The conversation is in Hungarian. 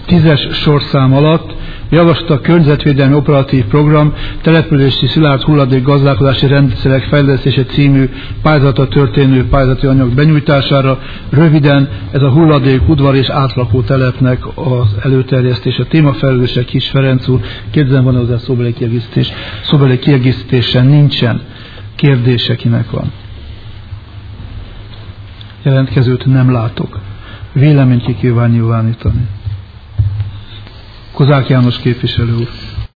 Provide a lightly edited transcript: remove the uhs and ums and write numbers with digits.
10-es sorszám alatt javaslott a Környezetvédelmi Operatív Program települési szilárd hulladék gazdálkodási rendszerek fejlesztése című pályázatra történő pályázati anyag benyújtására. Röviden ez a hulladék udvar és átlakó telepnek az előterjesztése. Témafelelőse Kis Ferenc úr. Kérdezem, van hozzá szóbeli kiegészítés? Szóbeli kiegészítésen nincsen. Kérdése kinek van? Jelentkezőt nem látok. Véleményt ki kíván nyilvánítani. Kozák János képviselő úr.